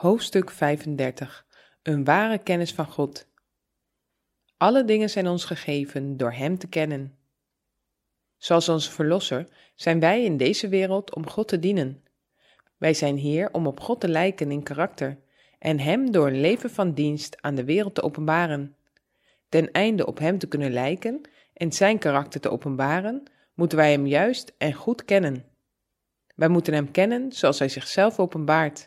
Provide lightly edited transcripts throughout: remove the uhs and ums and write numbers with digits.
Hoofdstuk 35. Een ware kennis van God. Alle dingen zijn ons gegeven door Hem te kennen. Zoals onze Verlosser zijn wij in deze wereld om God te dienen. Wij zijn hier om op God te lijken in karakter en Hem door een leven van dienst aan de wereld te openbaren. Ten einde op Hem te kunnen lijken en Zijn karakter te openbaren, moeten wij Hem juist en goed kennen. Wij moeten Hem kennen zoals Hij zichzelf openbaart.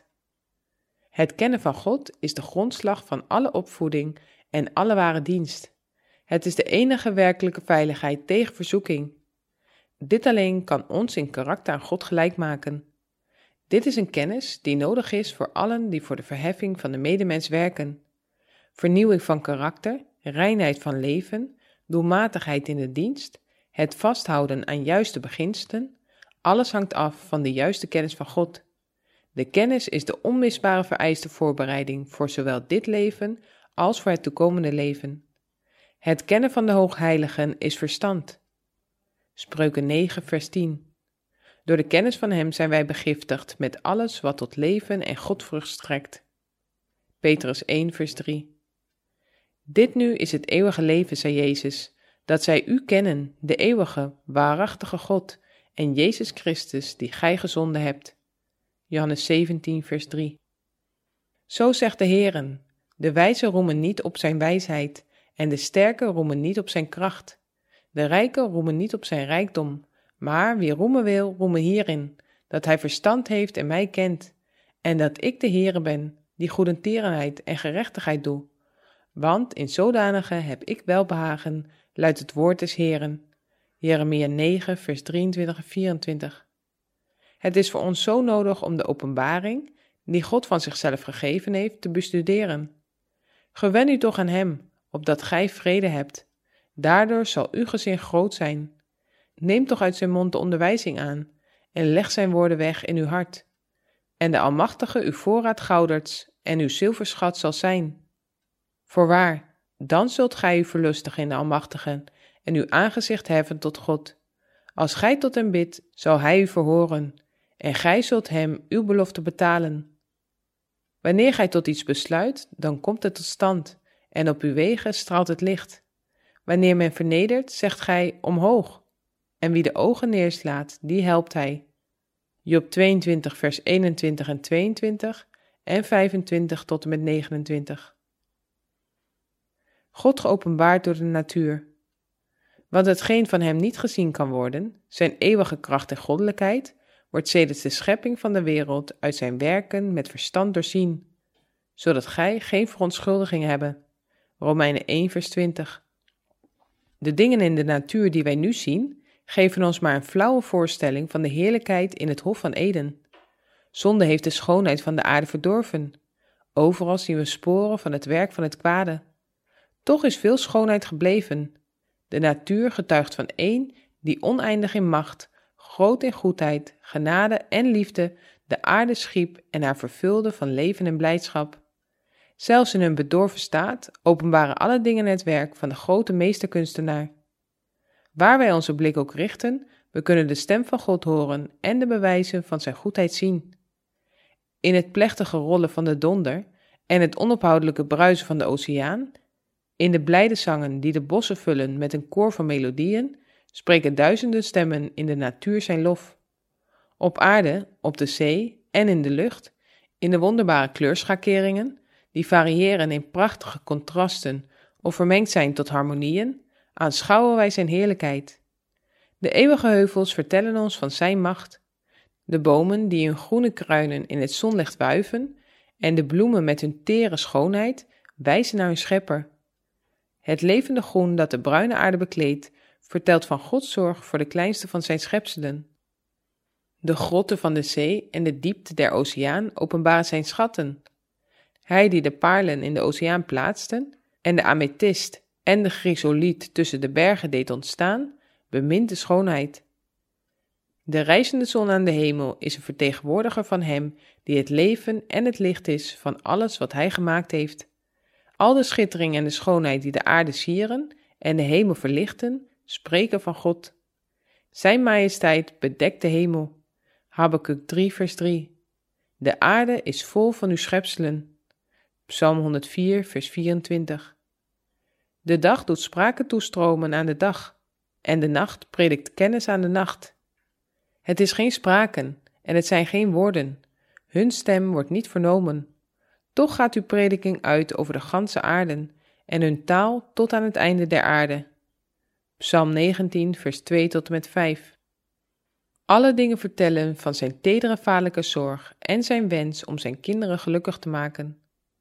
Het kennen van God is de grondslag van alle opvoeding en alle ware dienst. Het is de enige werkelijke veiligheid tegen verzoeking. Dit alleen kan ons in karakter aan God gelijk maken. Dit is een kennis die nodig is voor allen die voor de verheffing van de medemens werken. Vernieuwing van karakter, reinheid van leven, doelmatigheid in de dienst, het vasthouden aan juiste beginselen, alles hangt af van de juiste kennis van God. De kennis is de onmisbare vereiste voorbereiding voor zowel dit leven als voor het toekomende leven. Het kennen van de Hoogheiligen is verstand. Spreuken 9 vers 10. Door de kennis van Hem zijn wij begiftigd met alles wat tot leven en Godvrucht strekt. Petrus 1 vers 3. Dit nu is het eeuwige leven, zei Jezus, dat zij U kennen, de eeuwige, waarachtige God, en Jezus Christus, die Gij gezonden hebt. Johannes 17 vers 3. Zo zegt de Heere, de wijze roemen niet op zijn wijsheid, en de sterke roemen niet op zijn kracht. De rijke roemen niet op zijn rijkdom, maar wie roemen wil, roemen hierin, dat hij verstand heeft en mij kent, en dat ik de Heere ben, die goedertierenheid en gerechtigheid doe. Want in zodanige heb ik welbehagen, luidt het woord des Heeren. Jeremia 9 vers 23 en 24. Het is voor ons zo nodig om de openbaring, die God van zichzelf gegeven heeft, te bestuderen. Gewen u toch aan Hem, opdat gij vrede hebt. Daardoor zal uw gezin groot zijn. Neem toch uit zijn mond de onderwijzing aan, en leg zijn woorden weg in uw hart. En de Almachtige uw voorraad gouderts en uw zilverschat zal zijn. Voorwaar, dan zult gij u verlustigen in de Almachtige en uw aangezicht heffen tot God. Als gij tot hem bidt, zal hij u verhoren, en gij zult hem uw belofte betalen. Wanneer gij tot iets besluit, dan komt het tot stand, en op uw wegen straalt het licht. Wanneer men vernedert, zegt gij omhoog, en wie de ogen neerslaat, die helpt hij. Job 22 vers 21 en 22 en 25 tot en met 29. God geopenbaard door de natuur. Want hetgeen van Hem niet gezien kan worden, zijn eeuwige kracht en goddelijkheid, wordt sedert de schepping van de wereld uit zijn werken met verstand doorzien, zodat gij geen verontschuldiging hebben. Romeinen 1 vers 20. De dingen in de natuur die wij nu zien, geven ons maar een flauwe voorstelling van de heerlijkheid in het Hof van Eden. Zonde heeft de schoonheid van de aarde verdorven. Overal zien we sporen van het werk van het kwade. Toch is veel schoonheid gebleven. De natuur getuigt van één die oneindig in macht, groot in goedheid, genade en liefde de aarde schiep en haar vervulde van leven en blijdschap. Zelfs in hun bedorven staat openbaren alle dingen het werk van de grote meesterkunstenaar. Waar wij onze blik ook richten, we kunnen de stem van God horen en de bewijzen van zijn goedheid zien. In het plechtige rollen van de donder en het onophoudelijke bruisen van de oceaan, in de blijde zangen die de bossen vullen met een koor van melodieën, spreken duizenden stemmen in de natuur zijn lof. Op aarde, op de zee en in de lucht, in de wonderbare kleurschakeringen, die variëren in prachtige contrasten of vermengd zijn tot harmonieën, aanschouwen wij zijn heerlijkheid. De eeuwige heuvels vertellen ons van zijn macht. De bomen die hun groene kruinen in het zonlicht wuiven en de bloemen met hun tere schoonheid wijzen naar hun schepper. Het levende groen dat de bruine aarde bekleedt, vertelt van Gods zorg voor de kleinste van zijn schepselen. De grotten van de zee en de diepte der oceaan openbaren zijn schatten. Hij die de paarlen in de oceaan plaatste en de amethyst en de chrysoliet tussen de bergen deed ontstaan, bemint de schoonheid. De rijzende zon aan de hemel is een vertegenwoordiger van Hem die het leven en het licht is van alles wat Hij gemaakt heeft. Al de schittering en de schoonheid die de aarde sieren en de hemel verlichten, spreken van God. Zijn majesteit bedekt de hemel. Habakuk 3 vers 3. De aarde is vol van uw schepselen. Psalm 104, vers 24. De dag doet spraken toestromen aan de dag, en de nacht predikt kennis aan de nacht. Het is geen spraken, en het zijn geen woorden. Hun stem wordt niet vernomen. Toch gaat uw prediking uit over de ganse aarde, en hun taal tot aan het einde der aarde. Psalm 19, vers 2 tot en met 5. Alle dingen vertellen van zijn tedere vaderlijke zorg en zijn wens om zijn kinderen gelukkig te maken.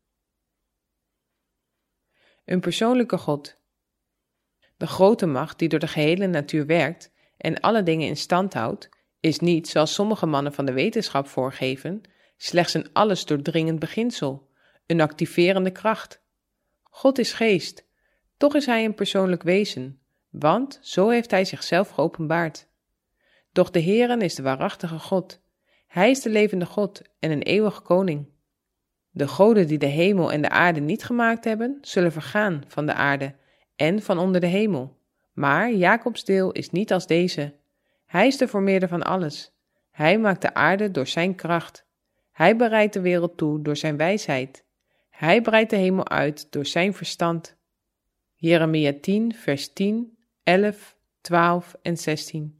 Een persoonlijke God. De grote macht die door de gehele natuur werkt en alle dingen in stand houdt, is niet, zoals sommige mannen van de wetenschap voorgeven, slechts een alles doordringend beginsel, een activerende kracht. God is geest, toch is hij een persoonlijk wezen, want zo heeft hij zichzelf geopenbaard. Doch de Heere is de waarachtige God. Hij is de levende God en een eeuwige koning. De goden die de hemel en de aarde niet gemaakt hebben, zullen vergaan van de aarde en van onder de hemel. Maar Jacobs deel is niet als deze. Hij is de vormeerder van alles. Hij maakt de aarde door zijn kracht. Hij bereidt de wereld toe door zijn wijsheid. Hij breidt de hemel uit door zijn verstand. Jeremia 10, vers 10, 11, 12 en 16.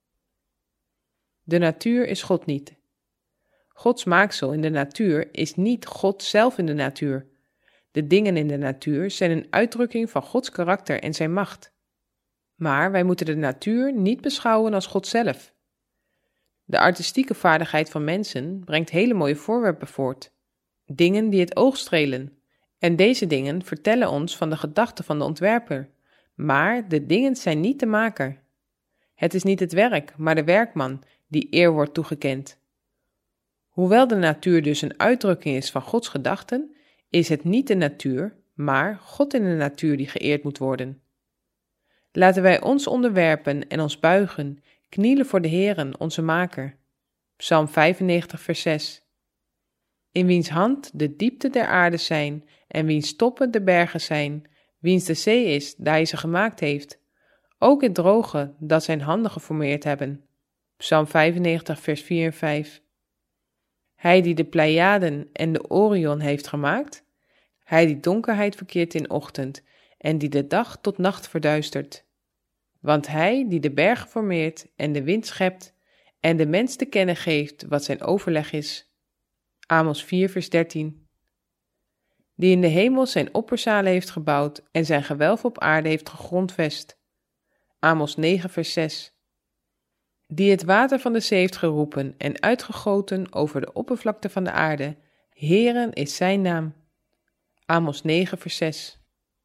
De natuur is God niet. Gods maaksel in de natuur is niet God zelf in de natuur. De dingen in de natuur zijn een uitdrukking van Gods karakter en zijn macht. Maar wij moeten de natuur niet beschouwen als God zelf. De artistieke vaardigheid van mensen brengt hele mooie voorwerpen voort. Dingen die het oog strelen. En deze dingen vertellen ons van de gedachten van de ontwerper. Maar de dingen zijn niet de maker. Het is niet het werk, maar de werkman die eer wordt toegekend. Hoewel de natuur dus een uitdrukking is van Gods gedachten, is het niet de natuur, maar God in de natuur die geëerd moet worden. Laten wij ons onderwerpen en ons buigen, knielen voor de Heeren, onze Maker. Psalm 95, vers 6. In wiens hand de diepte der aarde zijn en wiens toppen de bergen zijn, wiens de zee is, daar hij ze gemaakt heeft, ook het droge dat zijn handen geformeerd hebben. Psalm 95, vers 4 en 5. Hij die de Pleiaden en de Orion heeft gemaakt, hij die donkerheid verkeert in ochtend en die de dag tot nacht verduistert. Want hij die de bergen formeert en de wind schept en de mens te kennen geeft wat zijn overleg is. Amos 4, vers 13. Die in de hemel zijn opperzalen heeft gebouwd en zijn gewelf op aarde heeft gegrondvest. Amos 9, vers 6. Die het water van de zee heeft geroepen en uitgegoten over de oppervlakte van de aarde. Heeren is zijn naam. Amos 9, vers 6.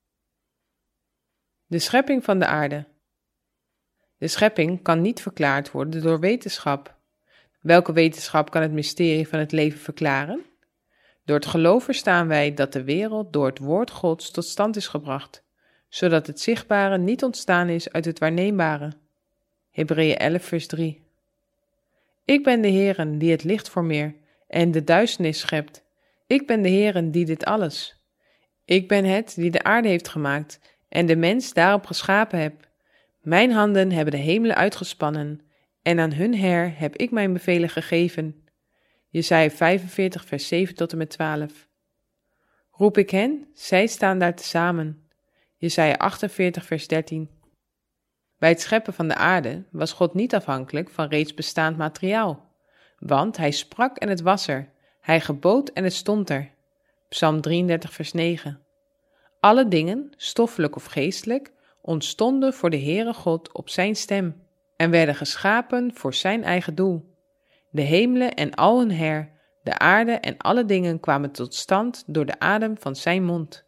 De schepping van de aarde. De schepping kan niet verklaard worden door wetenschap. Welke wetenschap kan het mysterie van het leven verklaren? Door het geloof verstaan wij dat de wereld door het woord Gods tot stand is gebracht, zodat het zichtbare niet ontstaan is uit het waarneembare. Hebreeën 11, vers 3. Ik ben de Heere die het licht formeert en de duisternis schept. Ik ben de Heere die dit alles. Ik ben het die de aarde heeft gemaakt en de mens daarop geschapen heb. Mijn handen hebben de hemelen uitgespannen en aan hun Heer heb ik mijn bevelen gegeven. Jesaja 45, vers 7 tot en met 12. Roep ik hen, zij staan daar tezamen. Jesaja 48, vers 13. Bij het scheppen van de aarde was God niet afhankelijk van reeds bestaand materiaal, want hij sprak en het was er, hij gebood en het stond er. Psalm 33, vers 9. Alle dingen, stoffelijk of geestelijk, ontstonden voor de Heere God op zijn stem en werden geschapen voor zijn eigen doel. De hemelen en al hun heer, de aarde en alle dingen kwamen tot stand door de adem van zijn mond.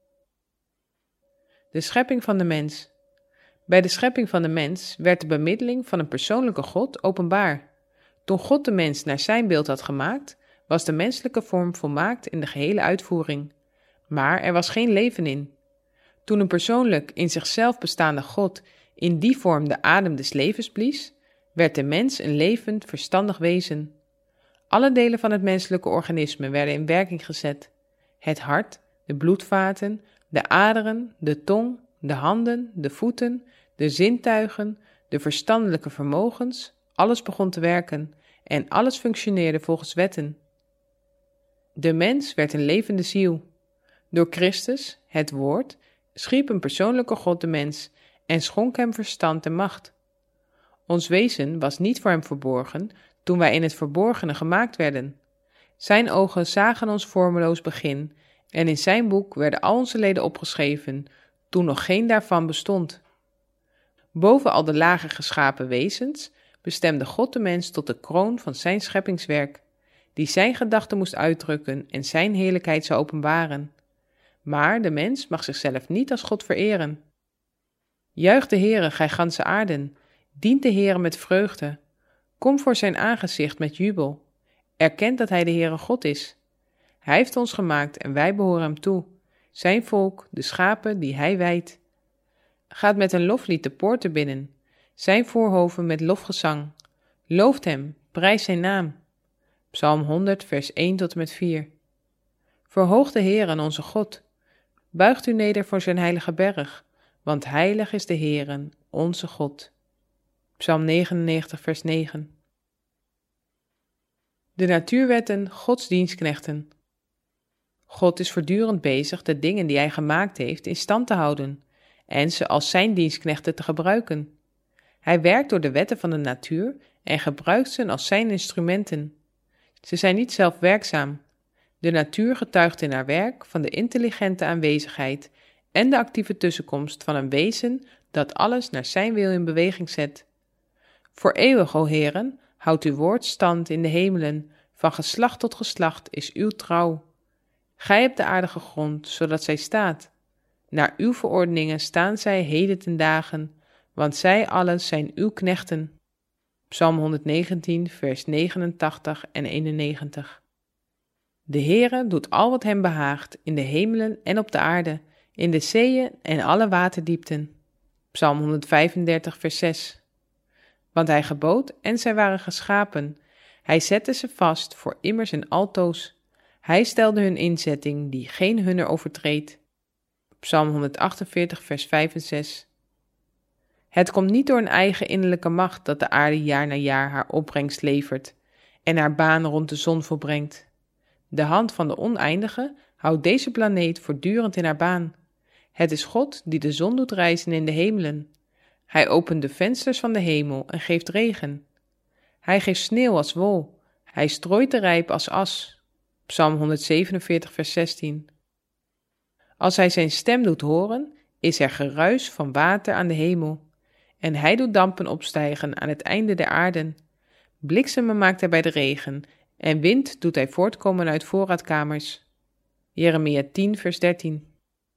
De schepping van de mens. Bij de schepping van de mens werd de bemiddeling van een persoonlijke God openbaar. Toen God de mens naar zijn beeld had gemaakt, was de menselijke vorm volmaakt in de gehele uitvoering. Maar er was geen leven in. Toen een persoonlijk in zichzelf bestaande God in die vorm de adem des levens blies, werd de mens een levend, verstandig wezen. Alle delen van het menselijke organisme werden in werking gezet. Het hart, de bloedvaten, de aderen, de tong, de handen, de voeten, de zintuigen, de verstandelijke vermogens, alles begon te werken en alles functioneerde volgens wetten. De mens werd een levende ziel. Door Christus, het woord, schiep een persoonlijke God de mens en schonk hem verstand en macht. Ons wezen was niet voor hem verborgen toen wij in het verborgene gemaakt werden. Zijn ogen zagen ons vormeloos begin en in zijn boek werden al onze leden opgeschreven toen nog geen daarvan bestond. Boven al de lager geschapen wezens bestemde God de mens tot de kroon van zijn scheppingswerk, die zijn gedachten moest uitdrukken en zijn heerlijkheid zou openbaren. Maar de mens mag zichzelf niet als God vereren. Juich de Heere, gij ganse aarden, dient de Heere met vreugde. Kom voor zijn aangezicht met jubel. Erkent dat hij de Heere God is. Hij heeft ons gemaakt en wij behoren hem toe, zijn volk, de schapen die hij wijdt. Gaat met een loflied de poorten binnen, zijn voorhoven met lofgezang. Looft hem, prijs zijn naam. Psalm 100, vers 1 tot en met 4. Verhoog de Heere onze God. Buigt u neder voor zijn heilige berg, want heilig is de Heere, onze God. Psalm 99, vers 9. De natuurwetten, Gods dienstknechten. God is voortdurend bezig de dingen die hij gemaakt heeft in stand te houden en ze als zijn dienstknechten te gebruiken. Hij werkt door de wetten van de natuur en gebruikt ze als zijn instrumenten. Ze zijn niet zelfwerkzaam. De natuur getuigt in haar werk van de intelligente aanwezigheid en de actieve tussenkomst van een wezen dat alles naar zijn wil in beweging zet. Voor eeuwig, o Heeren, houdt uw woord stand in de hemelen, van geslacht tot geslacht is uw trouw. Gij hebt de aarde gegrond, zodat zij staat. Naar uw verordeningen staan zij heden ten dagen, want zij allen zijn uw knechten. Psalm 119, vers 89 en 91. De Heere doet al wat hem behaagt, in de hemelen en op de aarde, in de zeeën en alle waterdiepten. Psalm 135, vers 6. Want hij gebood en zij waren geschapen. Hij zette ze vast voor immers en altoos. Hij stelde hun inzetting die geen hunner overtreedt. Psalm 148, vers 5 en 6. Het komt niet door een eigen innerlijke macht dat de aarde jaar na jaar haar opbrengst levert en haar baan rond de zon volbrengt. De hand van de Oneindige houdt deze planeet voortdurend in haar baan. Het is God die de zon doet rijzen in de hemelen. Hij opent de vensters van de hemel en geeft regen. Hij geeft sneeuw als wol. Hij strooit de rijp als as. Psalm 147, vers 16. Als hij zijn stem doet horen, is er geruis van water aan de hemel. En hij doet dampen opstijgen aan het einde der aarden. Bliksemen maakt hij bij de regen, en wind doet hij voortkomen uit voorraadkamers. Jeremia 10, vers 13.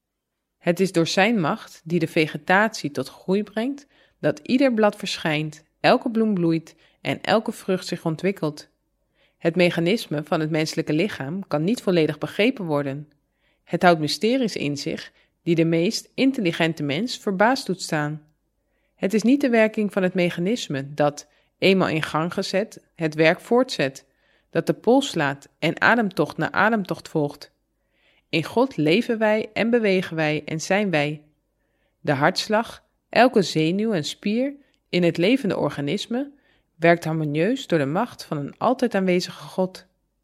Het is door zijn macht, die de vegetatie tot groei brengt, dat ieder blad verschijnt, elke bloem bloeit en elke vrucht zich ontwikkelt. Het mechanisme van het menselijke lichaam kan niet volledig begrepen worden. Het houdt mysteries in zich die de meest intelligente mens verbaasd doet staan. Het is niet de werking van het mechanisme dat, eenmaal in gang gezet, het werk voortzet, dat de pols slaat en ademtocht na ademtocht volgt. In God leven wij en bewegen wij en zijn wij. De hartslag, elke zenuw en spier in het levende organisme werkt harmonieus door de macht van een altijd aanwezige God.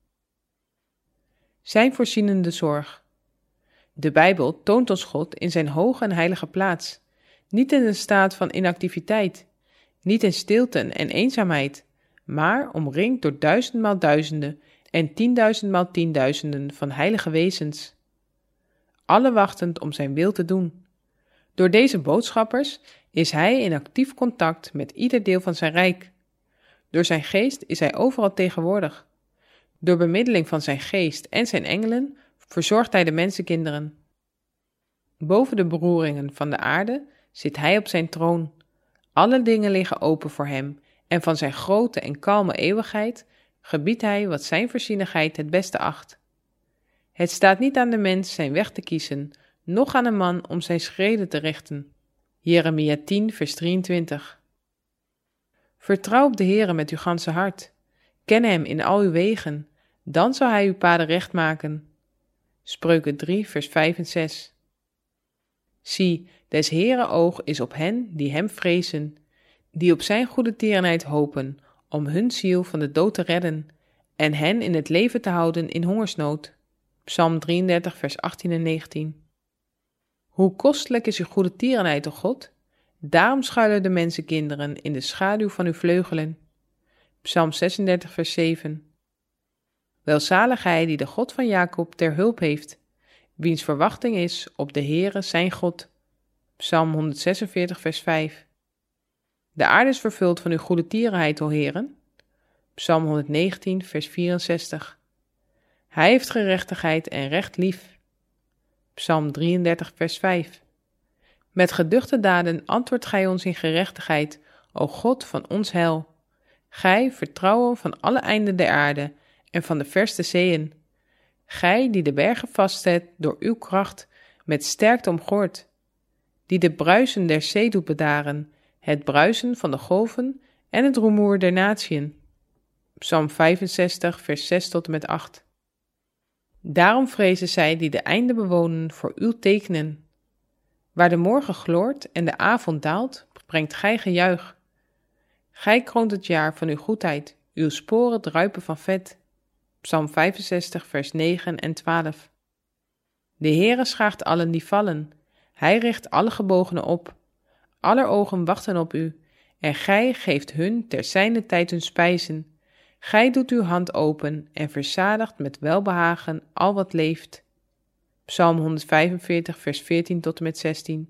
Zijn voorzienende zorg. De Bijbel toont ons God in zijn hoge en heilige plaats, niet in een staat van inactiviteit, niet in stilte en eenzaamheid, maar omringd door duizendmaal duizenden en 10.000 tienduizenden van heilige wezens, alle wachtend om zijn wil te doen. Door deze boodschappers is hij in actief contact met ieder deel van zijn rijk. Door zijn geest is hij overal tegenwoordig. Door bemiddeling van zijn geest en zijn engelen verzorgt hij de mensenkinderen. Boven de beroeringen van de aarde zit hij op zijn troon. Alle dingen liggen open voor hem en van zijn grote en kalme eeuwigheid gebiedt hij wat zijn voorzienigheid het beste acht. Het staat niet aan de mens zijn weg te kiezen, noch aan een man om zijn schreden te richten. Jeremia 10, vers 23. Vertrouw op de Heere met uw ganse hart. Ken hem in al uw wegen, dan zal hij uw paden recht maken. Spreuken 3, vers 5 en 6. Zie, des Heere oog is op hen die hem vrezen, die op zijn goede tierenheid hopen, om hun ziel van de dood te redden, en hen in het leven te houden in hongersnood. Psalm 33, vers 18 en 19. Hoe kostelijk is uw goede tierenheid, o God? Daarom schuilen de mensenkinderen in de schaduw van uw vleugelen. Psalm 36, vers 7. Welzalig hij die de God van Jacob ter hulp heeft, wiens verwachting is op de Heere zijn God. Psalm 146, vers 5. De aarde is vervuld van uw goede tierenheid, o Heeren. Psalm 119, vers 64. Hij heeft gerechtigheid en recht lief. Psalm 33, vers 5. Met geduchte daden antwoordt gij ons in gerechtigheid, o God van ons heil. Gij, vertrouwen van alle einden der aarde en van de verste zeeën. Gij, die de bergen vastzet door uw kracht, met sterkte omgord. Die de bruisen der zee doet bedaren, het bruisen van de golven en het rumoer der natieën. Psalm 65, vers 6 tot en met 8. Daarom vrezen zij die de einden bewonen voor uw tekenen. Waar de morgen gloort en de avond daalt, brengt gij gejuich. Gij kroont het jaar van uw goedheid, uw sporen druipen van vet. Psalm 65, vers 9 en 12. De Heere schaagt allen die vallen. Hij richt alle gebogenen op. Aller ogen wachten op u, en gij geeft hun ter zijner tijd hun spijzen. Gij doet uw hand open en verzadigt met welbehagen al wat leeft. Psalm 145, vers 14 tot en met 16.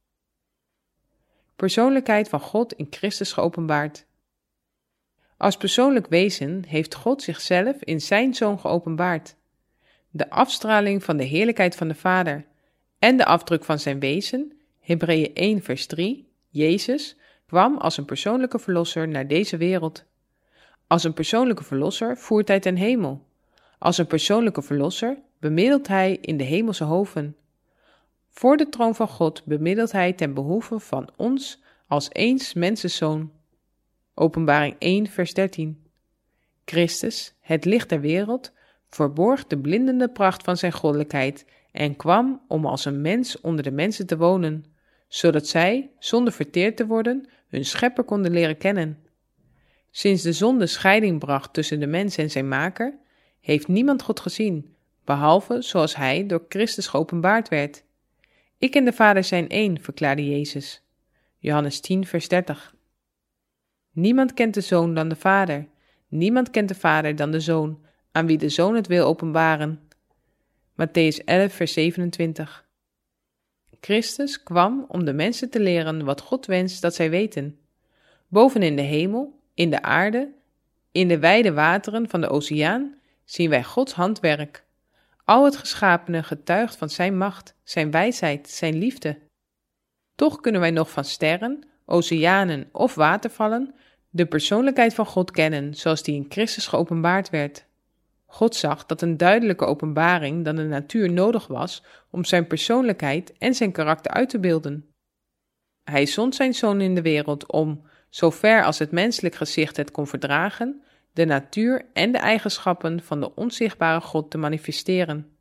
Persoonlijkheid van God in Christus geopenbaard. Als persoonlijk wezen heeft God zichzelf in zijn Zoon geopenbaard. De afstraling van de heerlijkheid van de Vader en de afdruk van zijn wezen, Hebreeën 1 vers 3, Jezus, kwam als een persoonlijke verlosser naar deze wereld. Als een persoonlijke verlosser voert hij ten hemel. Als een persoonlijke verlosser bemiddelt hij in de hemelse hoven. Voor de troon van God bemiddelt hij ten behoeve van ons als eens mensenzoon. Openbaring 1 vers 13. Christus, het licht der wereld, verborg de blindende pracht van zijn goddelijkheid en kwam om als een mens onder de mensen te wonen, zodat zij, zonder verteerd te worden, hun schepper konden leren kennen. Sinds de zonde scheiding bracht tussen de mens en zijn maker, heeft niemand God gezien, behalve zoals hij door Christus geopenbaard werd. Ik en de Vader zijn één, verklaarde Jezus. Johannes 10 vers 30. Niemand kent de Zoon dan de Vader. Niemand kent de Vader dan de Zoon, aan wie de Zoon het wil openbaren. Mattheüs 11 vers 27. Christus kwam om de mensen te leren wat God wenst dat zij weten. Boven in de hemel, in de aarde, in de wijde wateren van de oceaan zien wij Gods handwerk. Al het geschapene getuigt van zijn macht, zijn wijsheid, zijn liefde. Toch kunnen wij nog van sterren, oceanen of watervallen de persoonlijkheid van God kennen zoals die in Christus geopenbaard werd. God zag dat een duidelijke openbaring dan de natuur nodig was om zijn persoonlijkheid en zijn karakter uit te beelden. Hij zond zijn Zoon in de wereld om, zover als het menselijk gezicht het kon verdragen, de natuur en de eigenschappen van de onzichtbare God te manifesteren.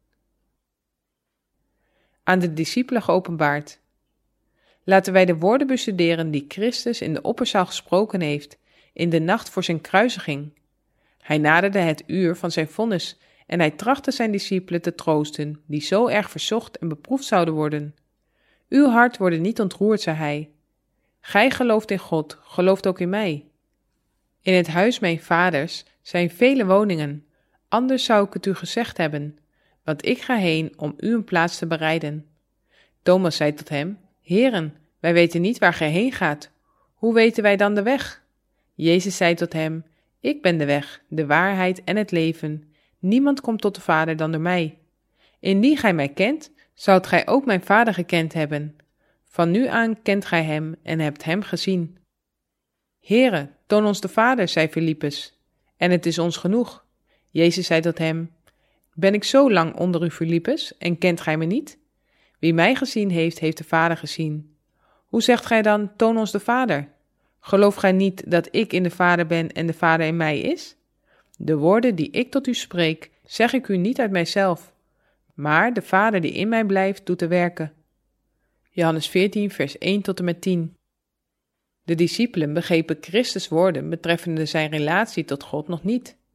Aan de discipelen geopenbaard. Laten wij de woorden bestuderen die Christus in de opperzaal gesproken heeft, in de nacht voor zijn kruisiging. Hij naderde het uur van zijn vonnis en hij trachtte zijn discipelen te troosten, die zo erg verzocht en beproefd zouden worden. Uw hart wordt niet ontroerd, zei hij. Gij gelooft in God, gelooft ook in mij. In het huis mijn vaders zijn vele woningen, anders zou ik het u gezegd hebben, want ik ga heen om u een plaats te bereiden. Thomas zei tot hem, Heren, wij weten niet waar gij heen gaat. Hoe weten wij dan de weg? Jezus zei tot hem, ik ben de weg, de waarheid en het leven. Niemand komt tot de Vader dan door mij. Indien gij mij kent, zoudt gij ook mijn Vader gekend hebben. Van nu aan kent gij hem en hebt hem gezien. Heere, toon ons de Vader, zei Filippus, en het is ons genoeg. Jezus zei tot hem, ben ik zo lang onder u, Filippus, en kent gij me niet? Wie mij gezien heeft, heeft de Vader gezien. Hoe zegt gij dan, toon ons de Vader? Gelooft gij niet dat ik in de Vader ben en de Vader in mij is? De woorden die ik tot u spreek, zeg ik u niet uit mijzelf, maar de Vader die in mij blijft, doet de werken. Johannes 14, vers 1 tot en met 10. De discipelen begrepen Christus' woorden betreffende zijn relatie tot God nog niet.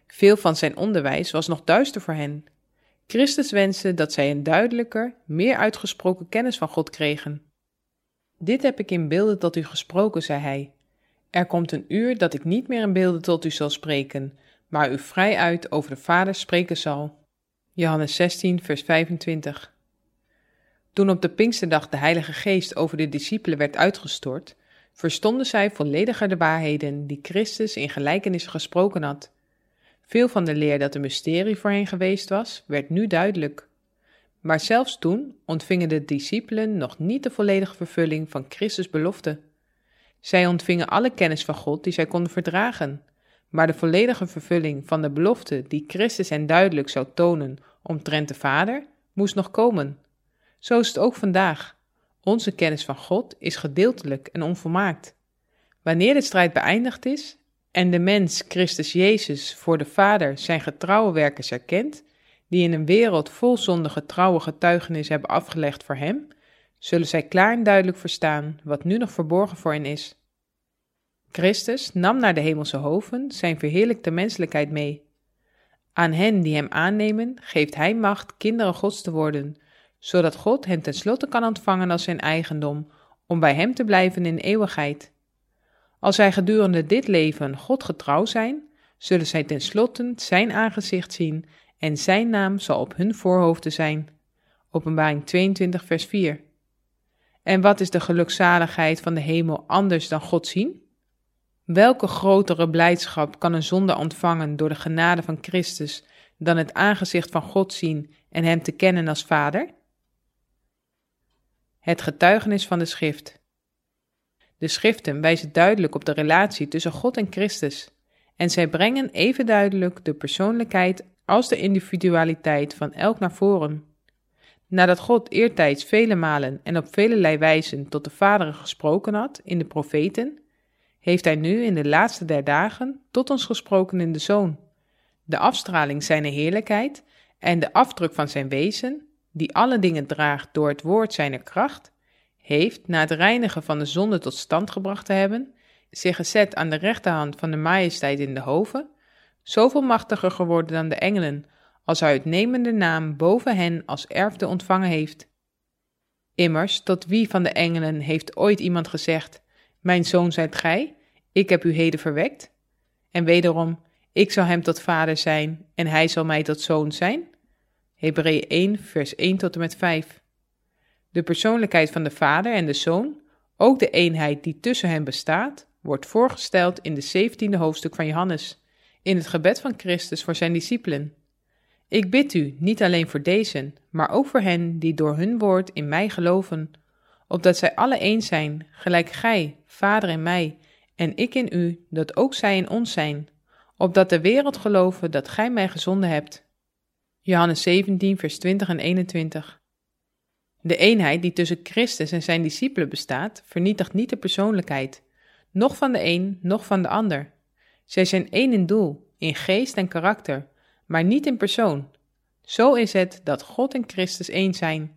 Veel van zijn onderwijs was nog duister voor hen. Christus wenste dat zij een duidelijker, meer uitgesproken kennis van God kregen. Dit heb ik in beelden tot u gesproken, zei hij. Er komt een uur dat ik niet meer in beelden tot u zal spreken, maar u vrij uit over de Vader spreken zal. Johannes 16, vers 25. Toen op de Pinksterdag de Heilige Geest over de discipelen werd uitgestort, verstonden zij vollediger de waarheden die Christus in gelijkenissen gesproken had. Veel van de leer dat een mysterie voor hen geweest was, werd nu duidelijk. Maar zelfs toen ontvingen de discipelen nog niet de volledige vervulling van Christus' belofte. Zij ontvingen alle kennis van God die zij konden verdragen, maar de volledige vervulling van de belofte die Christus hen duidelijk zou tonen omtrent de Vader, moest nog komen. Zo is het ook vandaag. Onze kennis van God is gedeeltelijk en onvolmaakt. Wanneer de strijd beëindigd is en de mens Christus Jezus voor de Vader zijn getrouwe werkers erkent, die in een wereld vol zonde getrouwe getuigenis hebben afgelegd voor hem, zullen zij klaar en duidelijk verstaan wat nu nog verborgen voor hen is. Christus nam naar de hemelse hoven zijn verheerlijkte menselijkheid mee. Aan hen die hem aannemen, geeft hij macht kinderen Gods te worden, zodat God hen tenslotte kan ontvangen als zijn eigendom, om bij hem te blijven in eeuwigheid. Als zij gedurende dit leven God getrouw zijn, zullen zij tenslotte zijn aangezicht zien en zijn naam zal op hun voorhoofden zijn. Openbaring 22 vers 4. En wat is de gelukzaligheid van de hemel anders dan God zien? Welke grotere blijdschap kan een zondaar ontvangen door de genade van Christus dan het aangezicht van God zien en hem te kennen als Vader? Het getuigenis van de Schrift. De Schriften wijzen duidelijk op de relatie tussen God en Christus, en zij brengen even duidelijk de persoonlijkheid als de individualiteit van elk naar voren. Nadat God eertijds vele malen en op velelei wijzen tot de Vader gesproken had in de profeten, heeft hij nu in de laatste der dagen tot ons gesproken in de Zoon. De afstraling zijner heerlijkheid en de afdruk van zijn wezen, die alle dingen draagt door het woord zijner kracht, heeft, na het reinigen van de zonde tot stand gebracht te hebben, zich gezet aan de rechterhand van de majesteit in de hoven, zoveel machtiger geworden dan de engelen, als hij uitnemende naam boven hen als erfde ontvangen heeft. Immers, tot wie van de engelen heeft ooit iemand gezegd, mijn zoon zijt gij, ik heb u heden verwekt? En wederom, ik zal hem tot vader zijn en hij zal mij tot zoon zijn? Hebreeën 1 vers 1 tot en met 5. De persoonlijkheid van de Vader en de Zoon, ook de eenheid die tussen hen bestaat, wordt voorgesteld in de 17e hoofdstuk van Johannes, in het gebed van Christus voor zijn discipelen. Ik bid u niet alleen voor deze, maar ook voor hen die door hun woord in mij geloven, opdat zij alle één zijn, gelijk gij, Vader in mij, en ik in u, dat ook zij in ons zijn, opdat de wereld geloven dat gij mij gezonden hebt. Johannes 17 vers 20 en 21. De eenheid die tussen Christus en zijn discipelen bestaat, vernietigt niet de persoonlijkheid, noch van de een, noch van de ander. Zij zijn één in doel, in geest en karakter, maar niet in persoon. Zo is het dat God en Christus één zijn.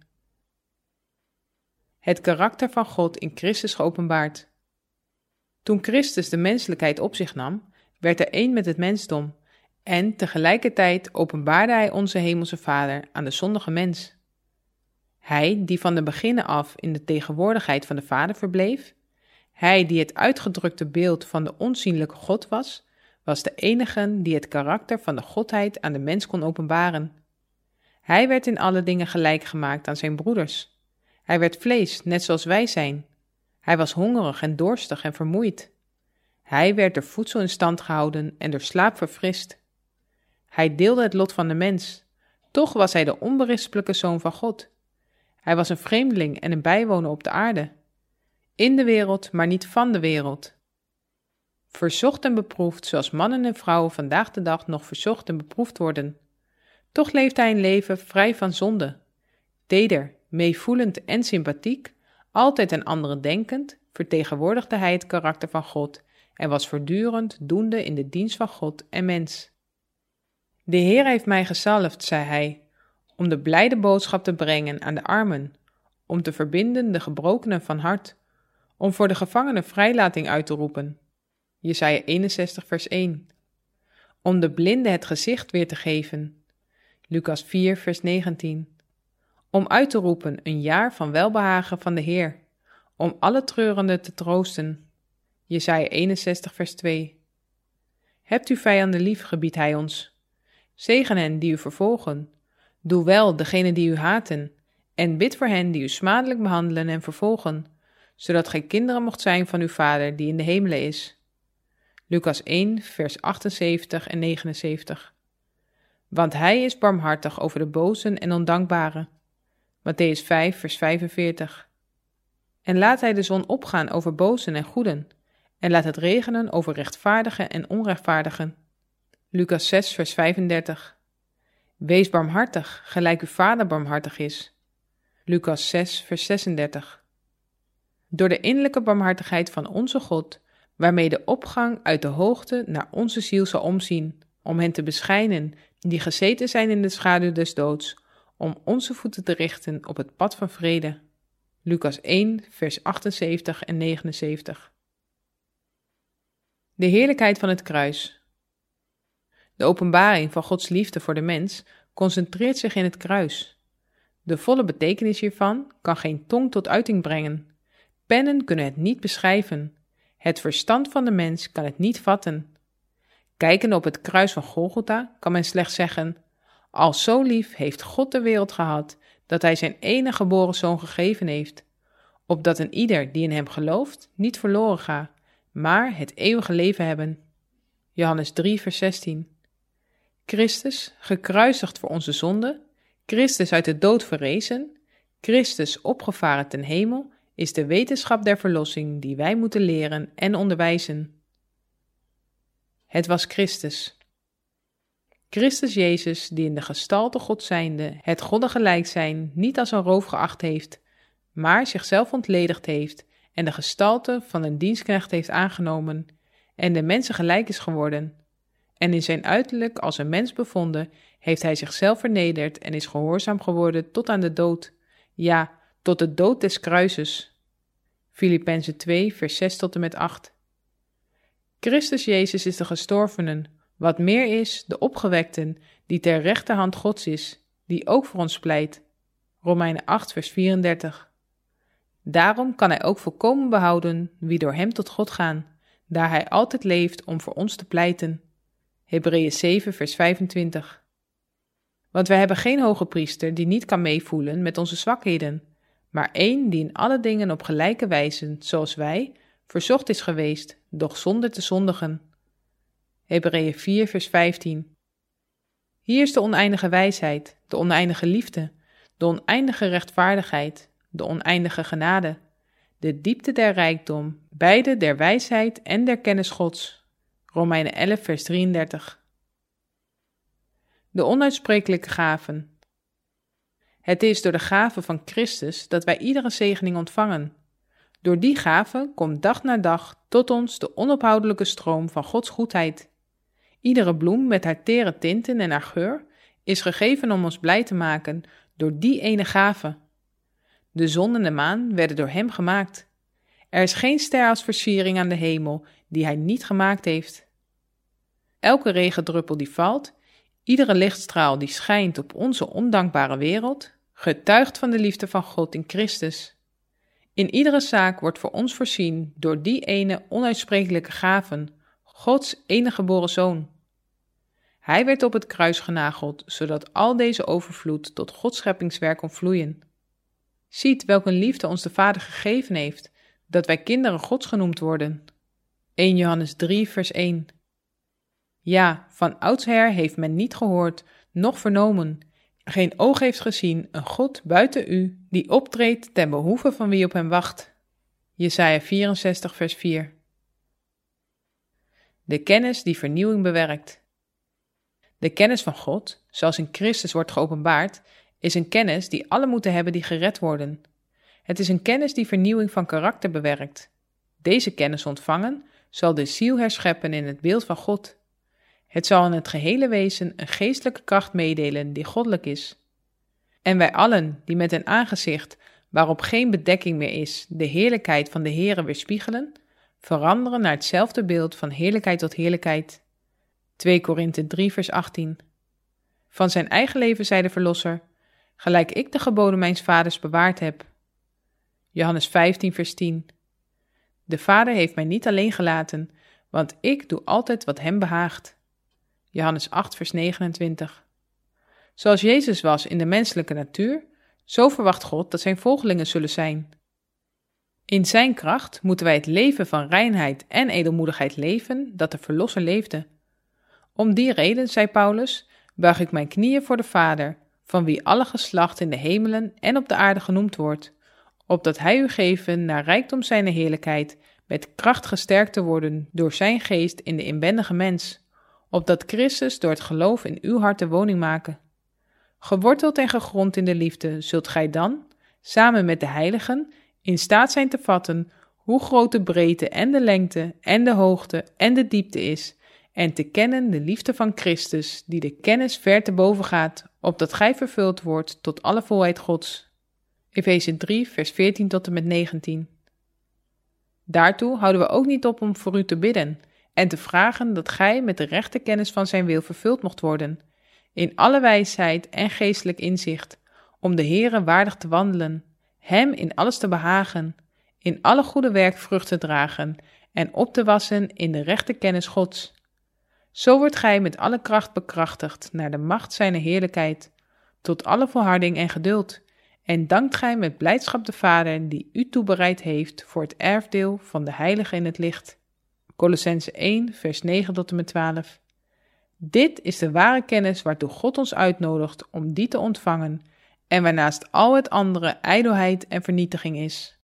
Het karakter van God in Christus geopenbaard. Toen Christus de menselijkheid op zich nam, werd hij één met het mensdom, en tegelijkertijd openbaarde hij onze hemelse Vader aan de zondige mens. Hij die van de beginnen af in de tegenwoordigheid van de Vader verbleef, hij die het uitgedrukte beeld van de onzienlijke God was de enige die het karakter van de Godheid aan de mens kon openbaren. Hij werd in alle dingen gelijk gemaakt aan zijn broeders. Hij werd vlees, net zoals wij zijn. Hij was hongerig en dorstig en vermoeid. Hij werd door voedsel in stand gehouden en door slaap verfrist. Hij deelde het lot van de mens. Toch was hij de onberispelijke Zoon van God. Hij was een vreemdeling en een bijwoner op de aarde. In de wereld, maar niet van de wereld. Verzocht en beproefd zoals mannen en vrouwen vandaag de dag nog verzocht en beproefd worden. Toch leeft hij een leven vrij van zonde. Teder, meevoelend en sympathiek, altijd aan anderen denkend, vertegenwoordigde hij het karakter van God en was voortdurend doende in de dienst van God en mens. De Heer heeft mij gezalfd, zei hij, om de blijde boodschap te brengen aan de armen, om te verbinden de gebrokenen van hart, om voor de gevangenen vrijlating uit te roepen. Jesaja 61 vers 1. om de blinde het gezicht weer te geven. Lucas 4, vers 19. Om uit te roepen een jaar van welbehagen van de Heer, om alle treurenden te troosten. Jesaja 61, vers 2. Hebt u vijanden lief, gebiedt hij ons. Zegen hen die u vervolgen. Doe wel degenen die u haten, en bid voor hen die u smadelijk behandelen en vervolgen, zodat gij kinderen mocht zijn van uw Vader die in de hemelen is. Lucas 1, vers 78 en 79. Want hij is barmhartig over de bozen en ondankbaren. Mattheüs 5, vers 45. En laat hij de zon opgaan over bozen en goeden, en laat het regenen over rechtvaardigen en onrechtvaardigen. Lucas 6, vers 35. Wees barmhartig, gelijk uw Vader barmhartig is. Lucas 6, vers 36. Door de innerlijke barmhartigheid van onze God, waarmee de opgang uit de hoogte naar onze ziel zal omzien, om hen te beschijnen die gezeten zijn in de schaduw des doods, om onze voeten te richten op het pad van vrede. Lucas 1, vers 78 en 79. De heerlijkheid van het kruis. De openbaring van Gods liefde voor de mens concentreert zich in het kruis. De volle betekenis hiervan kan geen tong tot uiting brengen. Pennen kunnen het niet beschrijven. Het verstand van de mens kan het niet vatten. Kijkende op het kruis van Golgotha kan men slechts zeggen: al zo lief heeft God de wereld gehad, dat hij zijn enige geboren zoon gegeven heeft, opdat een ieder die in hem gelooft niet verloren gaat, maar het eeuwige leven hebben. Johannes 3, vers 16. Christus, gekruisigd voor onze zonde, Christus uit de dood verrezen, Christus opgevaren ten hemel, is de wetenschap der verlossing die wij moeten leren en onderwijzen. Het was Christus. Christus Jezus, die in de gestalte God zijnde, het Godde gelijk zijn, niet als een roof geacht heeft, maar zichzelf ontledigd heeft en de gestalte van een dienstknecht heeft aangenomen en de mensen gelijk is geworden. En in zijn uiterlijk als een mens bevonden, heeft hij zichzelf vernederd en is gehoorzaam geworden tot aan de dood, ja, tot de dood des kruises. Filippenzen 2, vers 6 tot en met 8. Christus Jezus is de gestorvenen, wat meer is, de opgewekten, die ter rechterhand Gods is, die ook voor ons pleit. Romeinen 8, vers 34. Daarom kan hij ook volkomen behouden wie door hem tot God gaan, daar hij altijd leeft om voor ons te pleiten. Hebreeën 7, vers 25. Want wij hebben geen hoge priester die niet kan meevoelen met onze zwakheden, maar één die in alle dingen op gelijke wijze, zoals wij, verzocht is geweest, doch zonder te zondigen. Hebreeën 4, vers 15. Hier is de oneindige wijsheid, de oneindige liefde, de oneindige rechtvaardigheid, de oneindige genade, de diepte der rijkdom, beide der wijsheid en der kennis Gods. Romeinen 11, vers 33. De onuitsprekelijke gaven. Het is door de gave van Christus dat wij iedere zegening ontvangen. Door die gave komt dag na dag tot ons de onophoudelijke stroom van Gods goedheid. Iedere bloem met haar tere tinten en haar geur is gegeven om ons blij te maken door die ene gave. De zon en de maan werden door hem gemaakt. Er is geen ster als versiering aan de hemel die hij niet gemaakt heeft. Elke regendruppel die valt, iedere lichtstraal die schijnt op onze ondankbare wereld, getuigt van de liefde van God in Christus. In iedere zaak wordt voor ons voorzien door die ene onuitsprekelijke gaven, Gods enige geboren Zoon. Hij werd op het kruis genageld, zodat al deze overvloed tot Gods scheppingswerk kon vloeien. Ziet welke liefde ons de Vader gegeven heeft, dat wij kinderen Gods genoemd worden. 1 Johannes 3, vers 1. Ja, van oudsher heeft men niet gehoord, noch vernomen. Geen oog heeft gezien een God buiten u, die optreedt ten behoeve van wie op hem wacht. Jesaja 64, vers 4. De kennis die vernieuwing bewerkt. De kennis van God, zoals in Christus wordt geopenbaard, is een kennis die alle moeten hebben die gered worden. Het is een kennis die vernieuwing van karakter bewerkt. Deze kennis ontvangen zal de ziel herscheppen in het beeld van God. Het zal in het gehele wezen een geestelijke kracht meedelen die goddelijk is. En wij allen, die met een aangezicht waarop geen bedekking meer is, de heerlijkheid van de Heere weerspiegelen, veranderen naar hetzelfde beeld van heerlijkheid tot heerlijkheid. 2 Korinthe 3 vers 18. Van zijn eigen leven zei de Verlosser: gelijk ik de geboden mijns vaders bewaard heb. Johannes 15 vers 10. De Vader heeft mij niet alleen gelaten, want ik doe altijd wat hem behaagt. Johannes 8 vers 29. Zoals Jezus was in de menselijke natuur, zo verwacht God dat zijn volgelingen zullen zijn. In zijn kracht moeten wij het leven van reinheid en edelmoedigheid leven dat de Verlosser leefde. Om die reden, zei Paulus, buig ik mijn knieën voor de Vader, van wie alle geslacht in de hemelen en op de aarde genoemd wordt, opdat hij u geven naar rijkdom zijne heerlijkheid, met kracht gesterkt te worden door zijn geest in de inwendige mens, opdat Christus door het geloof in uw hart de woning maken. Geworteld en gegrond in de liefde, zult gij dan, samen met de heiligen, in staat zijn te vatten hoe groot de breedte en de lengte en de hoogte en de diepte is, en te kennen de liefde van Christus, die de kennis ver te boven gaat, opdat gij vervuld wordt tot alle volheid Gods. Efeze 3 vers 14 tot en met 19. Daartoe houden we ook niet op om voor u te bidden en te vragen dat gij met de rechte kennis van zijn wil vervuld mocht worden, in alle wijsheid en geestelijk inzicht, om de Heere waardig te wandelen, hem in alles te behagen, in alle goede werk vrucht te dragen en op te wassen in de rechte kennis Gods. Zo wordt gij met alle kracht bekrachtigd naar de macht zijner heerlijkheid, tot alle volharding en geduld, en dankt gij met blijdschap de Vader die u toebereid heeft voor het erfdeel van de heiligen in het licht. Kolossenzen 1 vers 9 tot en met 12. Dit is de ware kennis waartoe God ons uitnodigt om die te ontvangen, en waarnaast al het andere ijdelheid en vernietiging is.